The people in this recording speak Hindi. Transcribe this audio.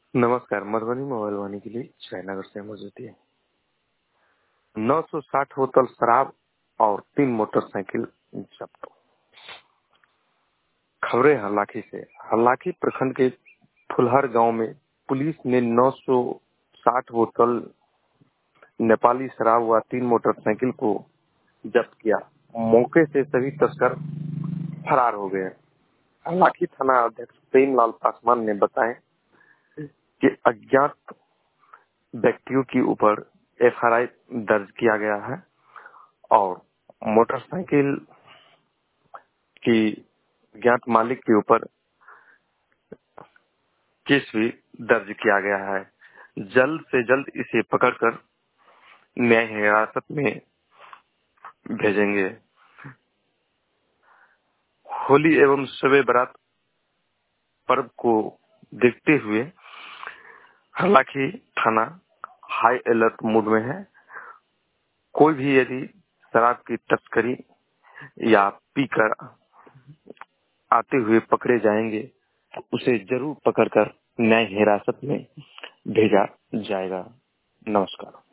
नमस्कार। मधुबनी मोबाइल वाणी के लिए जयनगर से मौजूद है। 960 बोतल शराब और 3 मोटरसाइकिल जब्त। खबरें हल्लाखी से। हल्लाखी प्रखंड के फुलहर गांव में पुलिस ने 960 बोतल नेपाली शराब व 3 मोटरसाइकिल को जब्त किया। मौके से सभी तस्कर फरार हो गए। हल्लाखी थाना अध्यक्ष प्रेमलाल पासवान ने बताया कि अज्ञात व्यक्तियों के ऊपर एफआईआर दर्ज किया गया है और मोटरसाइकिल की ज्ञात मालिक के ऊपर केस भी दर्ज किया गया है। जल्द से जल्द इसे पकड़कर न्याय हिरासत में भेजेंगे। होली एवं शबे बारात पर्व को देखते हुए हालांकि थाना हाई अलर्ट मोड में है। कोई भी यदि शराब की तस्करी या पीकर आते हुए पकड़े जाएंगे तो उसे जरूर पकड़कर न्याय हिरासत में भेजा जाएगा। नमस्कार।